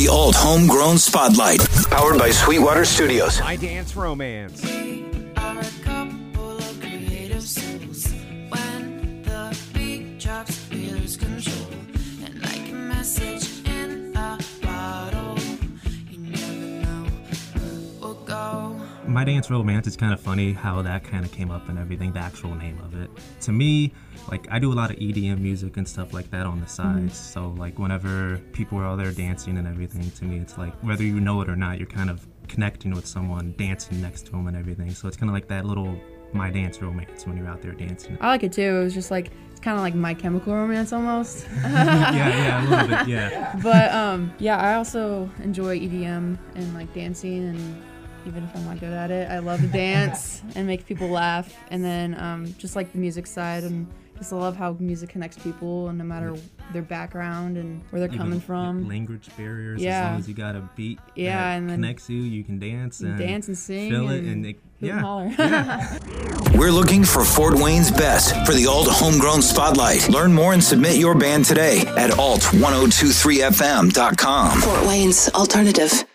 The Alt Homegrown Spotlight, powered by Sweetwater Studios. My Dance Romance. Are a couple of creative souls. When the beat drops, we lose control. And like a message in a bottle, you never know who will go. My Dance Romance is kind of funny how that kind of came up and everything, the actual name of it. To me, like, I do a lot of EDM music and stuff like that on the side. So like whenever people are out there dancing and everything, to me it's like whether you know it or not, you're kind of connecting with someone, dancing next to them and everything. So it's kind of like that little My Dance Romance when you're out there dancing. I like it too. It was just like, it's kind of like My Chemical Romance almost. yeah, a little bit, yeah. But yeah, I also enjoy EDM and like dancing, and even if I'm not good at it, I love to dance and make people laugh. And then just like the music side, and just love how music connects people, and no matter their background and where they're coming from. Language barriers, Yeah. as long as you got a beat Yeah, that and then connects you can dance and sing feel it, and and hoot and holler. We're looking for Fort Wayne's best for the Alt Homegrown Spotlight. Learn more and submit your band today at alt1023fm.com. Fort Wayne's alternative.